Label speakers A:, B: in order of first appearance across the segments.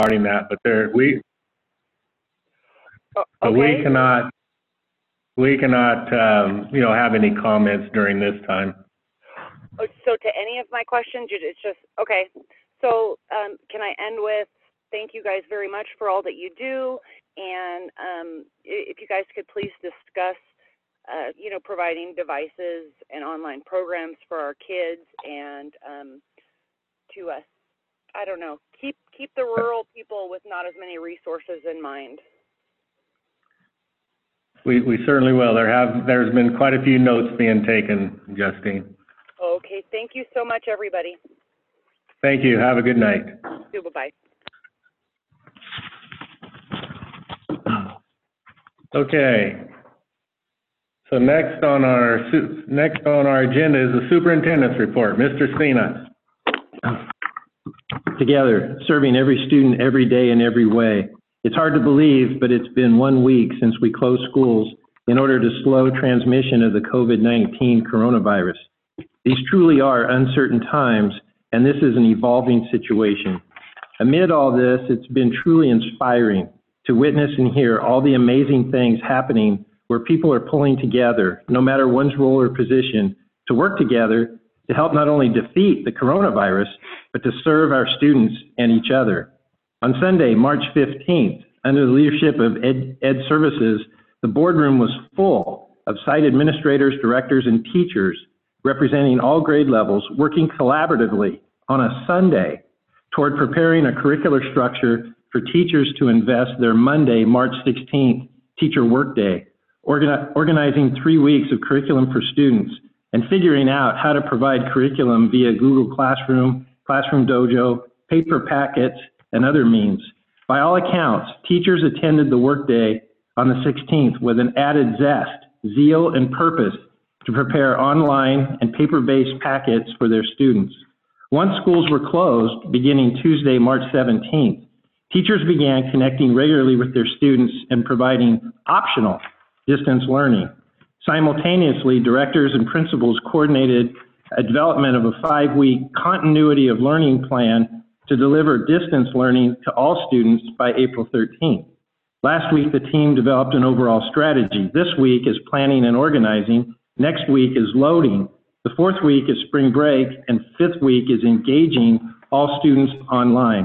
A: regarding that, but we cannot have any comments during this time.
B: So to any of my questions, it's just, okay. So can I end with, thank you guys very much for all that you do, and if you guys could please discuss, providing devices and online programs for our kids, and to us, I don't know, keep the rural people with not as many resources in mind.
A: We certainly will. There's been quite a few notes being taken, Justine.
B: Okay, thank you so much, everybody.
A: Thank you. Have a good night.
B: Bye-bye.
A: Okay. So next on our agenda is the superintendent's report. Mr. Cena.
C: Together, serving every student every day in every way. It's hard to believe, but it's been 1 week since we closed schools in order to slow transmission of the COVID-19 coronavirus. These truly are uncertain times, and this is an evolving situation. Amid all this, it's been truly inspiring to witness and hear all the amazing things happening where people are pulling together, no matter one's role or position, to work together to help not only defeat the coronavirus, but to serve our students and each other. On Sunday, March 15th, under the leadership of Ed Services, the boardroom was full of site administrators, directors, and teachers representing all grade levels, working collaboratively on a Sunday toward preparing a curricular structure for teachers to invest their Monday, March 16th, teacher workday, organizing 3 weeks of curriculum for students, and figuring out how to provide curriculum via Google Classroom, Classroom Dojo, paper packets, and other means. By all accounts, teachers attended the workday on the 16th with an added zest, zeal, and purpose to prepare online and paper-based packets for their students. Once schools were closed, beginning Tuesday, March 17th, teachers began connecting regularly with their students and providing optional distance learning. Simultaneously, directors and principals coordinated a development of a 5-week continuity of learning plan to deliver distance learning to all students by April 13th. Last week, the team developed an overall strategy. This week is planning and organizing. Next week is loading. The 4th week is spring break, and 5th week is engaging all students online.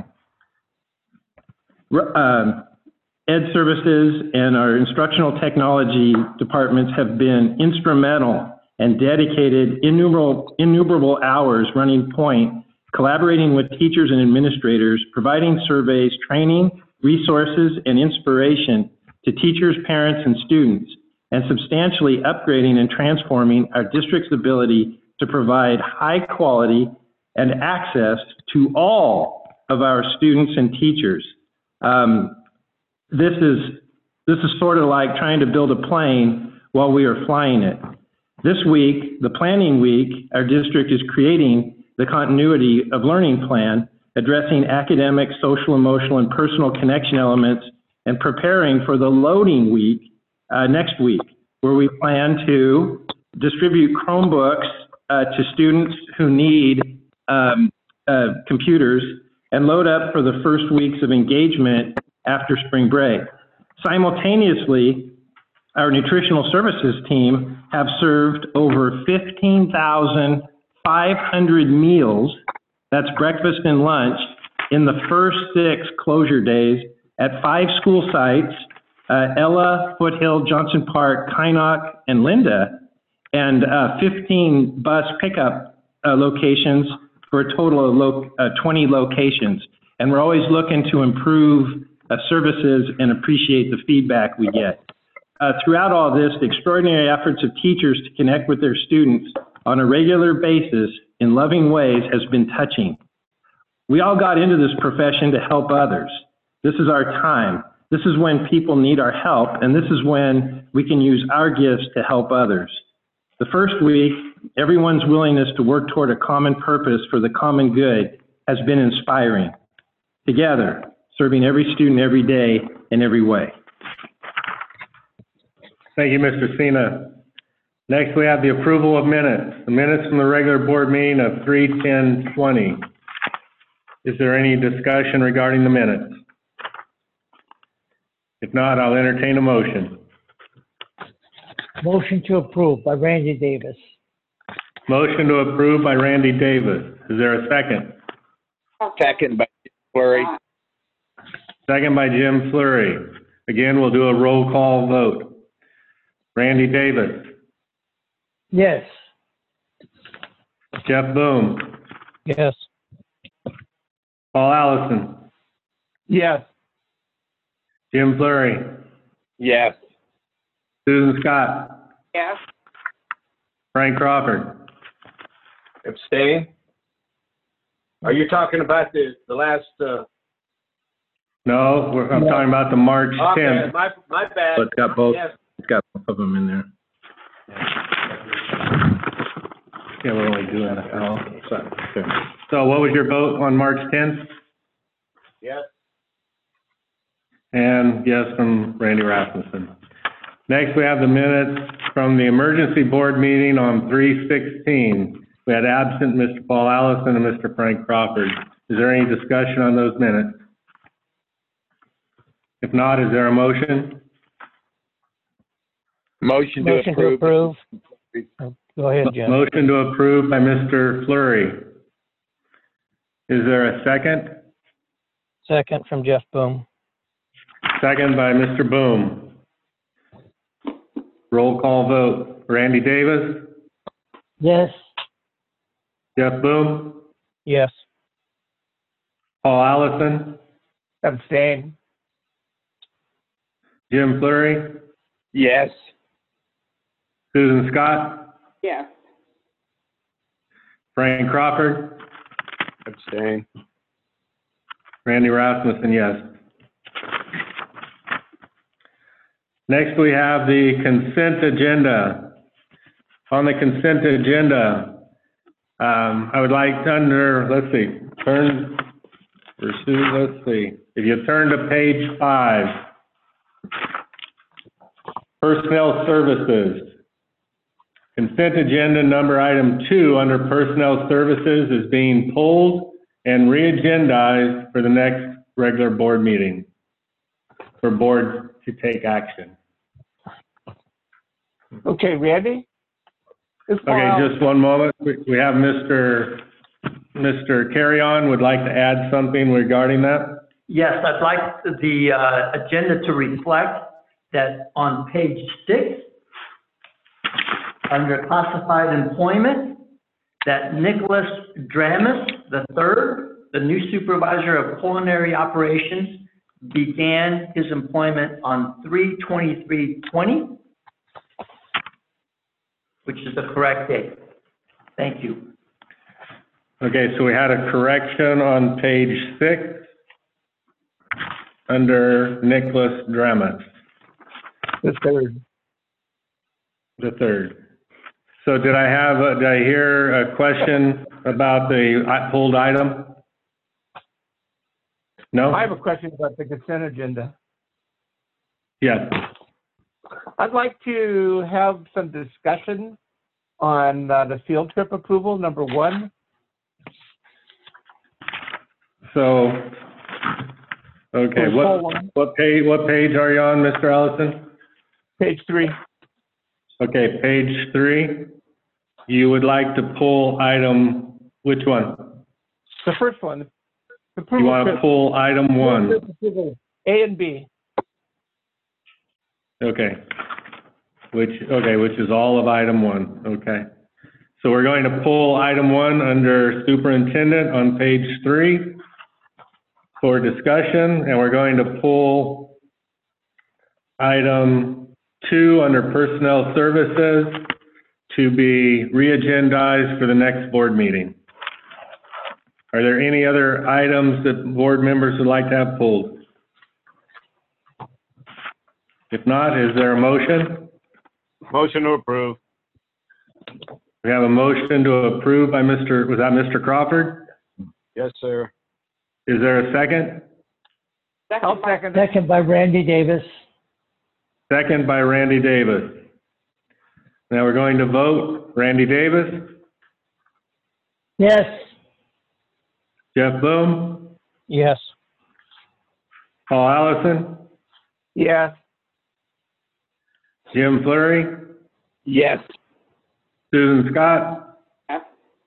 C: Ed Services and our instructional technology departments have been instrumental and dedicated innumerable hours running point, collaborating with teachers and administrators, providing surveys, training, resources, and inspiration to teachers, parents, and students, and substantially upgrading and transforming our district's ability to provide high quality and access to all of our students and teachers. This is sort of like trying to build a plane while we are flying it. This week, the planning week, our district is creating the continuity of learning plan, addressing academic, social, emotional, and personal connection elements, and preparing for the loading week next week, where we plan to distribute Chromebooks to students who need computers and load up for the first weeks of engagement after spring break. Simultaneously, our nutritional services team have served over 15,500 meals, that's breakfast and lunch, in the first 6 closure days at 5 school sites, Ella, Foothill, Johnson Park, Kynoch, and Linda, and 15 bus pickup locations for a total of 20 locations. And we're always looking to improve services and appreciate the feedback we get. Throughout all this, the extraordinary efforts of teachers to connect with their students on a regular basis in loving ways has been touching. We all got into this profession to help others. This is our time. This is when people need our help, and this is when we can use our gifts to help others. The first week, everyone's willingness to work toward a common purpose for the common good has been inspiring. Together, serving every student every day in every way.
A: Thank you, Mr. Cena. Next, we have the approval of minutes. The minutes from the regular board meeting of 3/10/20. Is there any discussion regarding the minutes? If not, I'll entertain a motion.
D: Motion to approve by Randy Davis.
A: Motion to approve by Randy Davis. Is there a second?
E: Second by Flurry.
A: Second by Jim Fleury. Again, we'll do a roll call vote. Randy Davis.
D: Yes.
A: Jeff Boom.
D: Yes.
A: Paul Allison.
D: Yes.
A: Jim Fleury.
E: Yes.
A: Susan Scott.
B: Yes.
A: Frank Crawford.
E: Abstain? Are you talking about the last,
A: No, I'm talking about the March
E: okay,
A: 10th.
E: my bad.
C: But it's got both,
E: Yes.
C: it's got both of them in there.
A: Yeah, we're only doing that.
C: Oh, okay.
A: So what was your vote on March 10th?
E: Yes.
A: And yes from Randy Rasmussen. Next, we have the minutes from the emergency board meeting on 3/16. We had absent Mr. Paul Allison and Mr. Frank Crawford. Is there any discussion on those minutes? If not, is there a motion?
E: Motion to
D: Motion to
E: approve.
D: approve. Go ahead, Jim.
A: Motion to approve by Mr. Fleury. Is there a second?
D: Second from Jeff Boom.
A: Second by Mr. Boom. Roll call vote. Randy Davis,
D: Yes.
A: Jeff Boom,
D: Yes.
A: Paul Allison,
D: Abstain.
A: Jim Fleury,
E: Yes.
A: Susan Scott,
B: Yes.
A: Frank Crawford,
E: Abstain.
A: Randy Rasmussen, yes. Next, we have the consent agenda. On the consent agenda, I would like to let's see, if you turn to page 5, Personnel Services. Consent agenda number item 2 under Personnel Services is being pulled and re-agendized for the next regular board meeting for board to take action.
D: Okay, Randy?
A: Okay, just one moment. We have Mr. Carry-On would like to add something regarding that.
F: Yes, I'd like the agenda to reflect that on page 6, under classified employment, that Nicholas Dramus III, the new supervisor of culinary operations, began his employment on 3/23/20, which is the correct date. Thank you.
A: Okay, so we had a correction on page 6 under Nicholas Dramus
D: The third.
A: III. So did I hear a question about the pulled item? No?
G: I have a question about the consent agenda.
A: Yes.
G: I'd like to have some discussion on the field trip approval, number 1.
A: So, okay,
G: Pull one.
A: what page are you on, Mr. Ellison?
G: Page 3.
A: Okay, page 3. You would like to pull item, which one?
G: The first one.
A: You want to pull item 1?
G: A and B.
A: Okay. Which is all of item 1, okay. So we're going to pull item 1 under superintendent on page 3 for discussion, and we're going to pull item 2 under personnel services to be re-agendized for the next board meeting. Are there any other items that board members would like to have pulled? If not, is there a motion?
E: Motion to approve.
A: We have a motion to approve by was that Mr. Crawford?
E: Yes, sir.
A: Is there a second?
G: I'll second it.
D: Second by Randy Davis.
A: Second by Randy Davis. Now we're going to vote. Randy Davis,
D: Yes.
A: Jeff Boom,
D: Yes.
A: Paul Allison,
G: Yes.
A: Jim Flurry,
E: Yes.
A: Susan Scott.
H: Yes.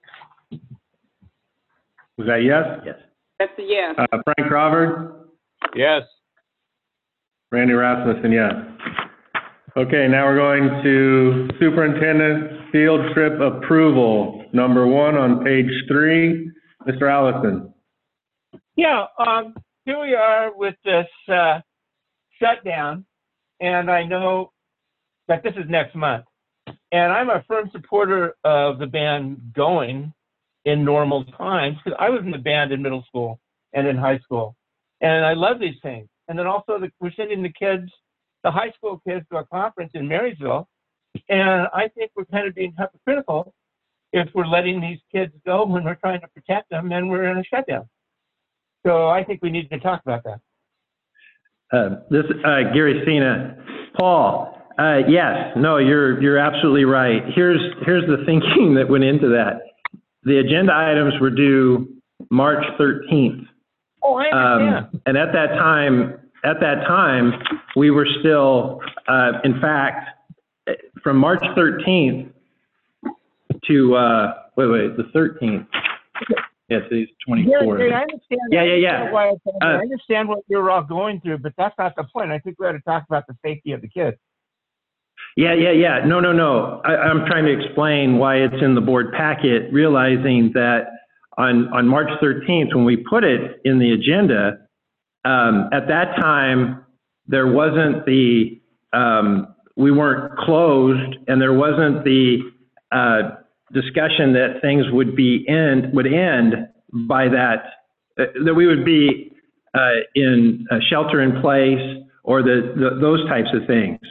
A: Was that yes?
C: Yes.
H: That's a yes.
A: Frank Crawford,
E: Yes.
A: Randy Rasmussen, yes. Okay, now we're going to superintendent field trip approval, number 1 on page 3. Mr. Allison.
G: Yeah, here we are with this shutdown, and I know that this is next month. And I'm a firm supporter of the band going in normal times, because I was in the band in middle school and in high school. And I love these things. And then also we're sending the kids, the high school kids, to a conference in Marysville. And I think we're kind of being hypocritical if we're letting these kids go when we're trying to protect them and we're in a shutdown. So I think we need to talk about that.
C: This is Gary Sina. Paul, yes, no, you're absolutely right. Here's the thinking that went into that. The agenda items were due March 13th.
G: Oh, I understand.
C: And at that time, we were still, in fact, from March 13th to, the 13th. Yes, it's 24th.
G: Gary, I understand.
C: Yeah.
G: I understand what you're all going through, but that's not the point. I think we ought to talk about the safety of the kids.
C: Yeah. No. I'm trying to explain why it's in the board packet, realizing that on March 13th, when we put it in the agenda, at that time, there wasn't the, we weren't closed, and there wasn't the discussion that things would end by that we would be in shelter in place or those types of things.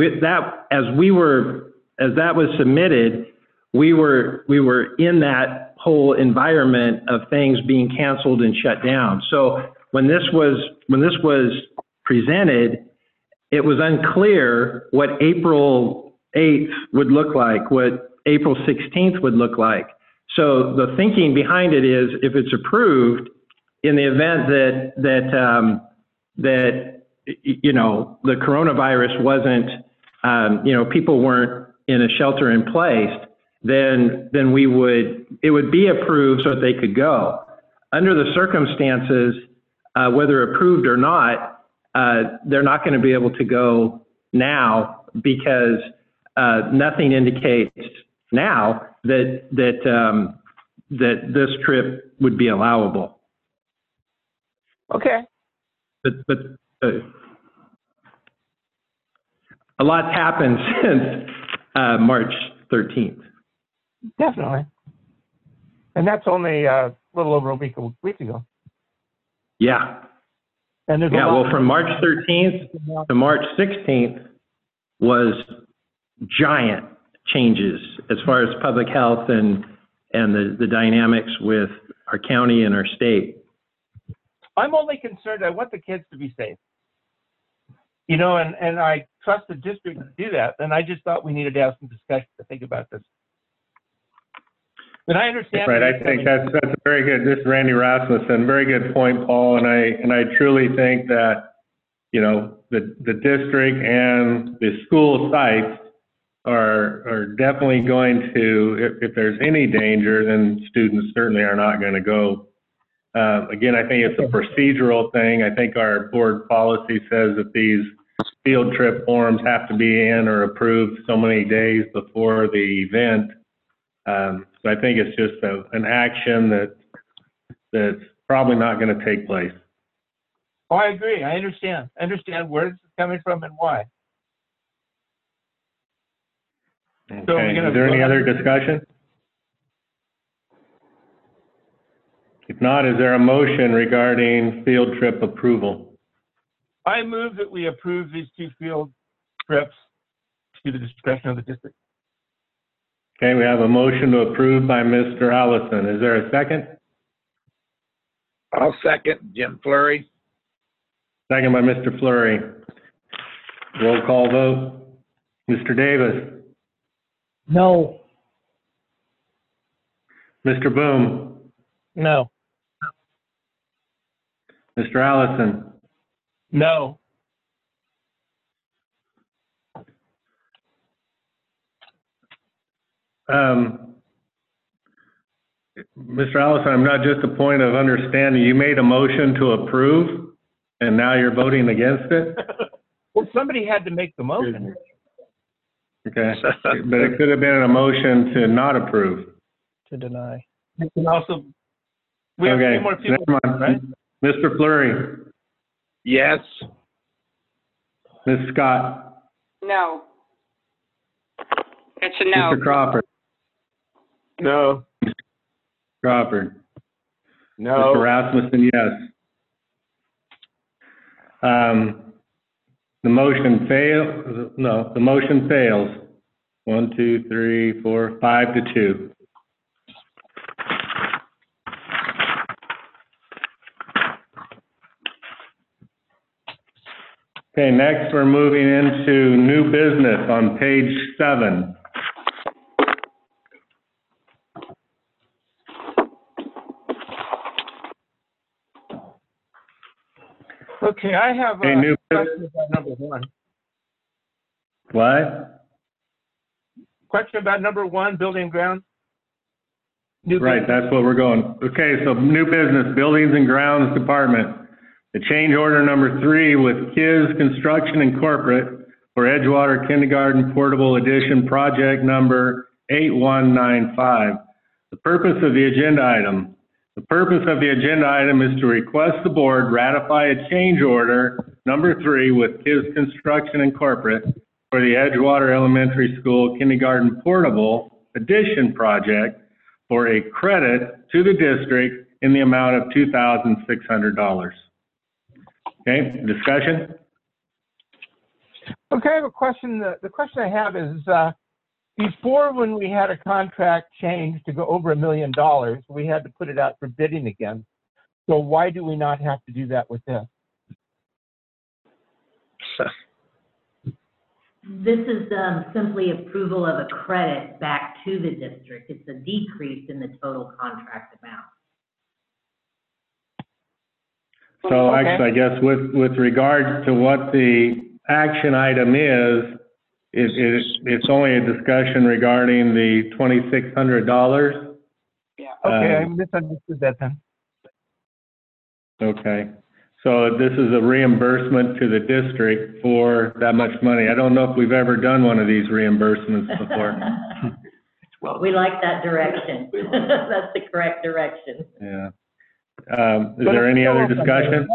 C: As that was submitted, we were in that whole environment of things being canceled and shut down. So when this was presented, it was unclear what April 8th would look like, what April 16th would look like. So the thinking behind it is, if it's approved, in the event that the coronavirus wasn't, people weren't in a shelter in place, then it would be approved so that they could go. Under the circumstances, whether approved or not, they're not going to be able to go now, because nothing indicates now that this trip would be allowable.
G: Okay.
C: But a lot's happened since March 13th.
G: Definitely. And that's only a little over a week ago.
C: Yeah.
G: And there's
C: Well, from March 13th to March 16th was giant changes as far as public health and the dynamics with our county and our state.
G: I'm only concerned, I want the kids to be safe. And I trust the district to do that. And I just thought we needed to have some discussion to think about this. And I understand.
A: Right, I think that's a very good, this is Randy Rasmussen, very good point, Paul, and I truly think that, the district and the school sites are definitely going to, if there's any danger, then students certainly are not going to go. Again, I think it's a procedural thing. I think our board policy says that these field trip forms have to be in or approved so many days before the event. So I think it's just an action that's probably not going to take place.
G: Oh, I agree. I understand. I understand where it's coming from and why.
A: Okay,
G: So
A: is there any other discussion? If not, is there a motion regarding field trip approval?
G: I move that we approve these 2 field trips to the discretion of the district.
A: Okay, we have a motion to approve by Mr. Allison. Is there a second?
E: I'll second. Jim Flurry.
A: Second by Mr. Flurry. Roll call vote. Mr. Davis.
D: No.
A: Mr. Boom.
D: No.
A: Mr. Allison.
G: No.
A: Mr. Allison, I'm not just a point of understanding. You made a motion to approve, and now you're voting against it?
G: Well, somebody had to make the motion.
A: Okay, but it could have been a motion to not approve.
D: To deny.
G: You can also, we have
A: Okay,
G: two more people,
A: never mind.
G: right?
A: Mr. Fleury,
E: Yes.
A: Ms. Scott,
H: No. It's a no.
A: Mr. Crawford,
E: No.
A: Crawford,
E: No.
A: Mr. Rasmussen, yes. The motion fails, no, the motion fails. 1, 2, 3, 4, 5-2. Okay, next we're moving into new business on page 7.
G: Okay, I have
A: Okay,
G: a
A: new
G: question about number 1.
A: What?
G: Question about number 1, building and grounds. New
A: Right,
G: business.
A: that's what we're going. Okay, so new business, Buildings and Grounds Department. The change order number 3 with KIZ Construction Incorporated for Edgewater Kindergarten Portable Addition Project number 8195. The purpose of the agenda item. The purpose of the agenda item is to request the board ratify a change order number 3 with KIZ Construction Incorporated for the Edgewater Elementary School Kindergarten Portable Addition Project for a credit to the district in the amount of $2,600. Okay, discussion?
G: Okay, I have a question. The question I have is, before when we had a contract change to go over $1 million, we had to put it out for bidding again. So why do we not have to do that with this?
I: This is simply approval of a credit back to the district. It's a decrease in the total contract amount.
A: So
G: Okay.
A: actually, I guess with regards to what the action item is, it's only a discussion regarding the $2,600.
H: Yeah.
G: Okay, I misunderstood that then.
A: Okay, so this is a reimbursement to the district for that much money. I don't know if we've ever done one of these reimbursements before.
I: We like that direction. That's the correct direction.
A: Yeah. Is there any other discussion?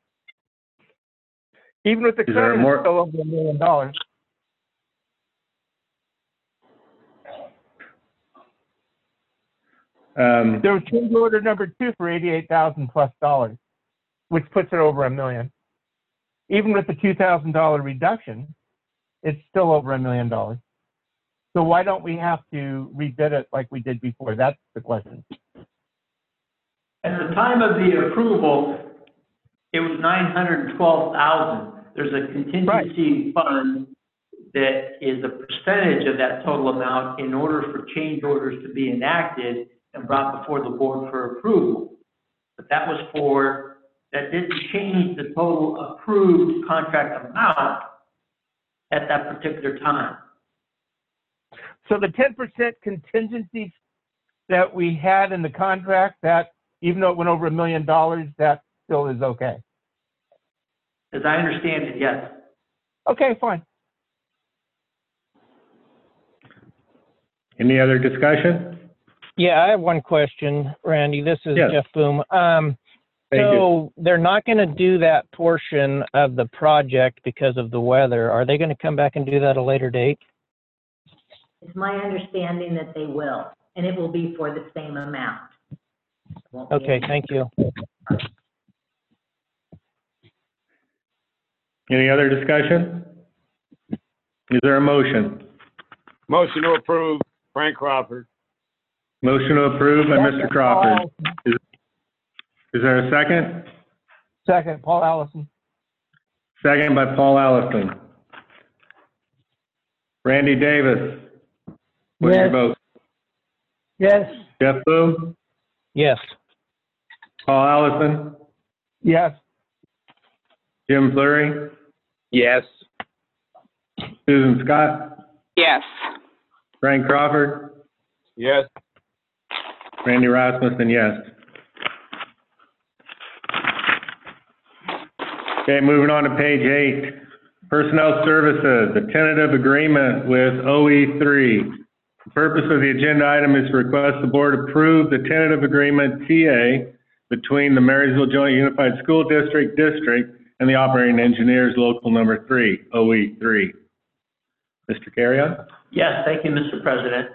G: Even with the
A: Is there
G: credit,
A: more-
G: it's still over $1 million. There was change order number 2 for $88,000 plus, which puts it over $1 million. Even with the $2,000 reduction, it's still over $1 million. So why don't we have to rebid it like we did before? That's the question.
F: At the time of the approval, it was $912,000. There's a contingency fund that is a percentage of that total amount in order for change orders to be enacted and brought before the board for approval. But that didn't change the total approved contract amount at that particular time.
G: So the 10% contingency that we had in the contract, that even though it went over $1 million, that still is okay.
F: As I understand it, yes.
G: Okay, fine.
A: Any other discussion?
D: Yeah, I have one question, Randy. This is
A: Yes.
D: Jeff Boom.
A: Thank you.
D: So they're not going to do that portion of the project because of the weather. Are they going to come back and do that at a later date?
I: It's my understanding that they will, and it will be for the same amount. Won't be
D: Okay, thank you.
A: Any other discussion? Is there a motion?
E: Motion to approve, Frank Crawford.
A: Motion to approve by Mr. Crawford. Is there a second?
G: Second, Paul Allison.
A: Second by Paul Allison. Randy Davis. What's your
D: Yes.
A: vote?
D: Yes.
A: Jeff Boone?
D: Yes.
A: Paul Allison?
G: Yes.
A: Jim Fleury?
E: Yes.
A: Susan Scott?
H: Yes.
A: Frank Crawford?
E: Yes.
A: Randy Rasmussen, yes. Okay, moving on to page 8. Personnel Services, a tentative agreement with OE3. The purpose of the agenda item is to request the board approve the tentative agreement TA between the Marysville Joint Unified School District and the operating engineers, local number 3, OE3. Mr. Carrion?
F: Yes, thank you, Mr. President.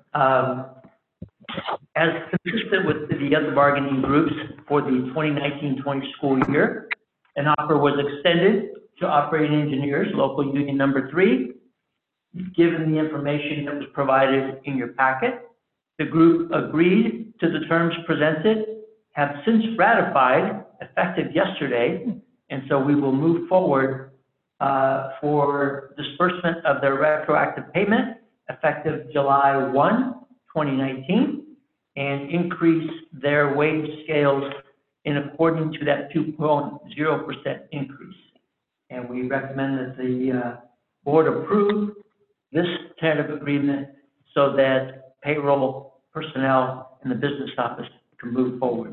F: As consistent with the other bargaining groups for the 2019-20 school year, an offer was extended to operating engineers, local union number 3. Given the information that was provided in your packet, the group agreed to the terms presented, have since ratified, effective yesterday, and so we will move forward for disbursement of their retroactive payment effective July 1, 2019, and increase their wage scales in according to that 2.0% increase. And we recommend that the board approve this tentative agreement so that payroll personnel in the business office can move forward.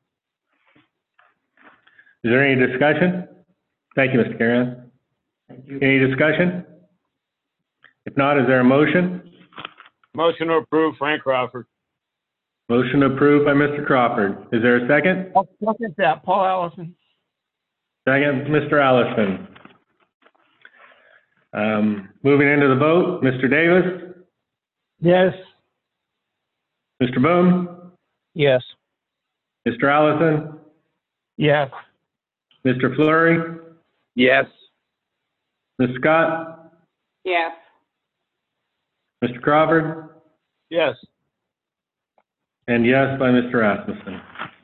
A: Is there any discussion? Thank you, Mr. Carrion.
F: Thank you.
A: Any discussion? If not, is there a motion?
E: Motion to approve, Frank Crawford.
A: Motion approved by Mr. Crawford. Is there a second?
G: I'll second that, Paul Allison.
A: Second, Mr. Allison. Moving into the vote, Mr. Davis,
G: Yes.
A: Mr. Boone,
D: Yes.
A: Mr. Allison,
G: Yes.
A: Mr. Fleury,
E: Yes.
A: Ms. Scott,
B: Yes.
A: Mr. Crawford,
E: Yes.
A: and yes by Mr. Rasmussen.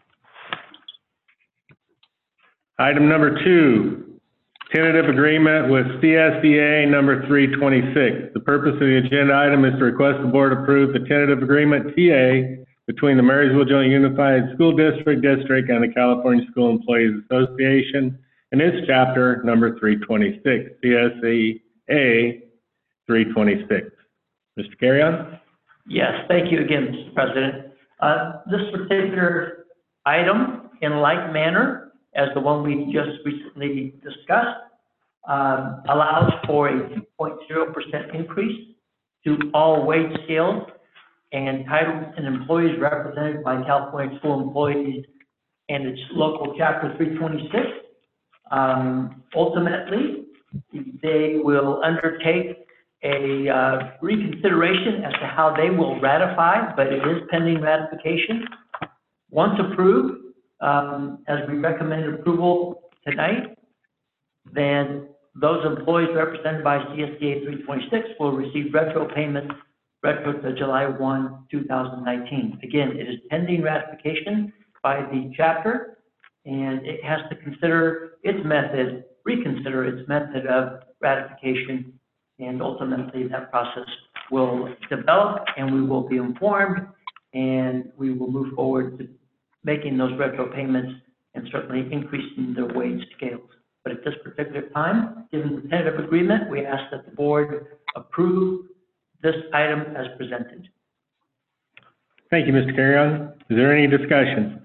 A: Item number 2, tentative agreement with CSEA number 326. The purpose of the agenda item is to request the board approve the tentative agreement TA between the Marysville Joint Unified School District and the California School Employees Association and its chapter number 326, CSEA 326. Mr. Carrion?
F: Yes, thank you again, Mr. President. This particular item, in like manner as the one we just recently discussed, allows for a 2.0% increase to all wage scales and titles and employees represented by California School Employees and its local chapter 326. Ultimately, they will undertake a reconsideration as to how they will ratify, but it is pending ratification. Once approved, as we recommended approval tonight, then those employees represented by CSEA 326 will receive retro payments retro to July 1, 2019. Again, it is pending ratification by the chapter, and it has to reconsider its method of ratification, and ultimately that process will develop and we will be informed, and we will move forward to making those retro payments and certainly increasing their wage scales. But at this particular time, given the tentative agreement, we ask that the board approve this item as presented.
A: Thank you, Mr. Carrion. Is there any discussion?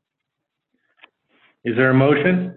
A: Is there a motion?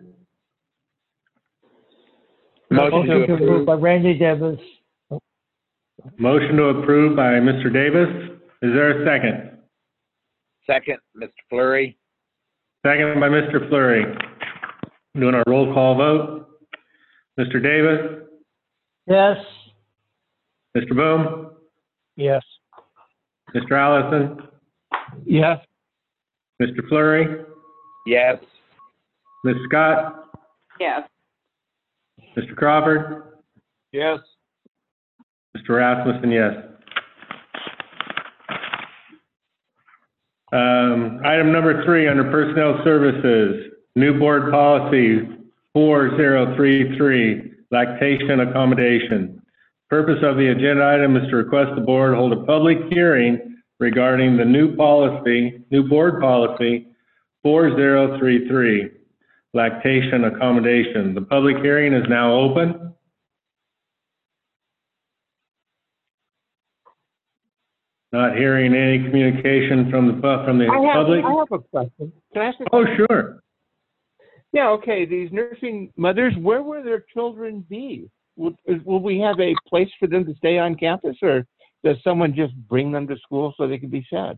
E: Motion to approve.
G: By Randy Davis.
A: Motion to approve by Mr. Davis. Is there a second?
E: Second, Mr. Fleury.
A: Second by Mr. Fleury. Doing our roll call vote. Mr. Davis,
G: Yes.
A: Mr. Boone,
D: Yes.
A: Mr. Allison,
G: Yes.
A: Mr. Fleury,
E: Yes.
A: Ms. Scott,
B: Yes.
A: Mr. Crawford,
E: Yes.
A: Mr. Rasmussen, yes. Item number 3 under Personnel Services, new board policy 4033, lactation accommodation. Purpose of the agenda item is to request the board hold a public hearing regarding the new board policy 4033, lactation accommodation. The public hearing is now open. Not hearing any communication from the public.
G: I have a question. Can I ask a
A: Oh,
G: question?
A: sure.
G: Yeah, okay, these nursing mothers, where will their children be? Will we have a place for them to stay on campus, or does someone just bring them to school so they can be fed?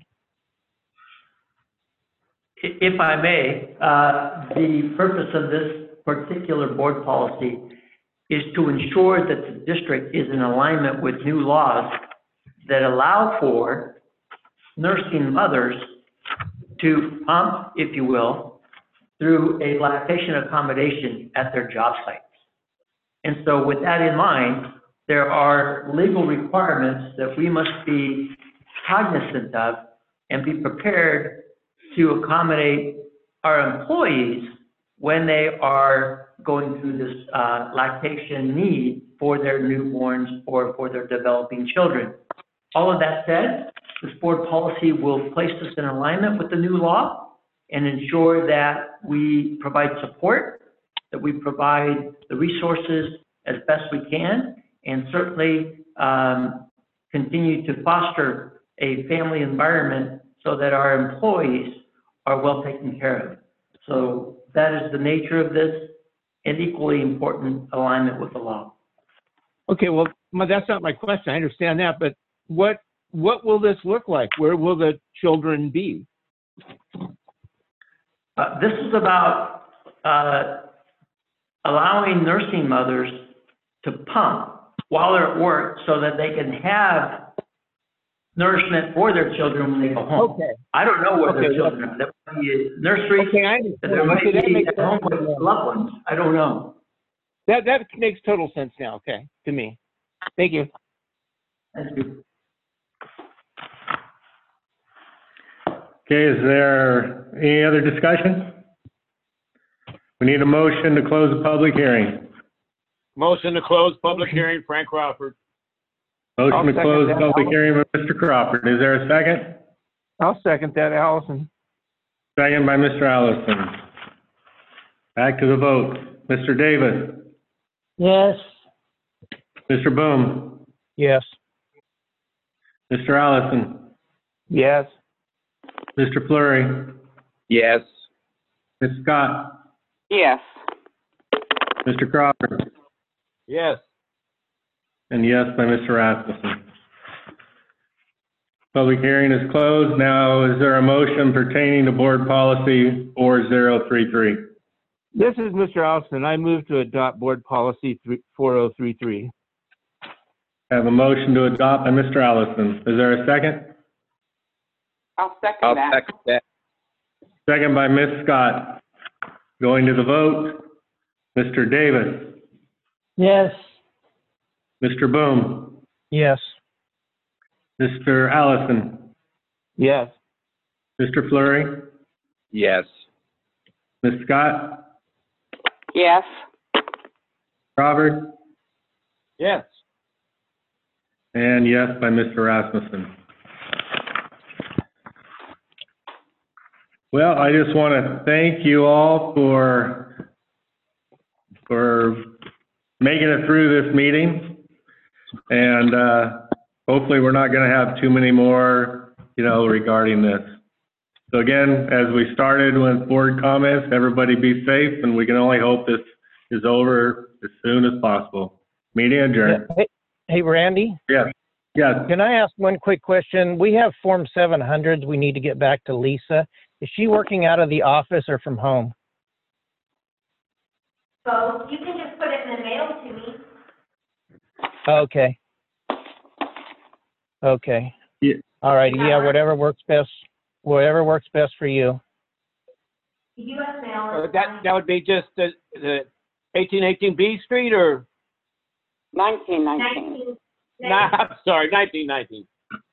F: If I may, the purpose of this particular board policy is to ensure that the district is in alignment with new laws that allow for nursing mothers to pump, if you will, through a lactation accommodation at their job sites. And so with that in mind, there are legal requirements that we must be cognizant of and be prepared to accommodate our employees when they are going through this lactation need for their newborns or for their developing children. All of that said, this board policy will place us in alignment with the new law and ensure that we provide support, that we provide the resources as best we can, and certainly continue to foster a family environment so that our employees are well taken care of. So that is the nature of this, and equally important alignment with the law.
G: Okay, well, that's not my question. I understand that, but what will this look like? Where will the children be?
F: This is about allowing nursing mothers to pump while they're at work so that they can have nourishment for their children when they go home.
G: Okay.
F: I don't know where their children are. There might be a nursery,
G: Okay, I understand.
F: there might
G: Okay, that
F: be
G: makes
F: at home with
G: sense.
F: loved ones. I don't know.
G: That makes total sense now, okay, to me. Thank you.
F: Thank you.
A: Okay, is there any other discussion? We need a motion to close the public hearing.
E: Motion to close public hearing, Frank Crawford.
A: Motion to
G: I'll second
A: close the
G: that.
A: public hearing by Mr. Crawford. Is there a second?
G: I'll second that, Allison.
A: Second by Mr. Allison. Back to the vote. Mr. Davis.
I: Yes.
A: Mr. Boom.
D: Yes.
A: Mr. Allison.
G: Yes.
A: Mr. Fleury.
E: Yes.
A: Ms. Scott.
B: Yes.
A: Mr. Crawford.
E: Yes.
A: And yes by Mr. Rasmussen. Public hearing is closed. Now, is there a motion pertaining to board policy 4033?
G: This is Mr. Allison. I move to adopt board policy 4033.
A: I have a motion to adopt by Mr. Allison. Is there a second?
B: I'll
E: I'll second that.
A: Second by Ms. Scott. Going to the vote. Mr. Davis.
I: Yes.
A: Mr. Boom.
D: Yes.
A: Mr. Allison.
G: Yes.
A: Mr. Fleury.
E: Yes.
A: Ms. Scott.
B: Yes.
A: Robert.
E: Yes.
A: And yes by Mr. Rasmussen. Well, I just want to thank you all for making it through this meeting. And hopefully we're not going to have too many more, regarding this. So again, as we started with board comments, everybody be safe, and we can only hope this is over as soon as possible. Meeting adjourned.
D: Hey, Randy,
A: Yes. Yes.
D: can I ask one quick question? We have Form 700s we need to get back to Lisa. Is she working out of the office or from home?
I: So you can just put it in the mail to me.
D: Okay. Okay.
A: Yeah.
D: All right. Yeah, whatever works best for you.
I: The US mail is.
G: That would be just the 1818 B Street, or?
B: 1919.
G: Nah, I'm sorry, 1919.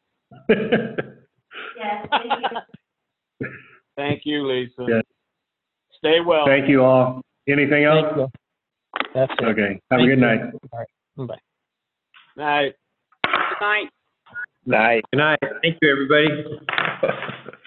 I: Yes, thank you.
G: Thank you, Lisa.
A: Yeah.
G: Stay well.
A: Thank you all. Anything else?
D: Thank you. That's it.
A: Okay. Have a
D: Thank
A: good
D: you.
A: night.
D: All right. Bye.
G: Night.
B: Good night.
E: Night.
C: Good night. Thank you, everybody.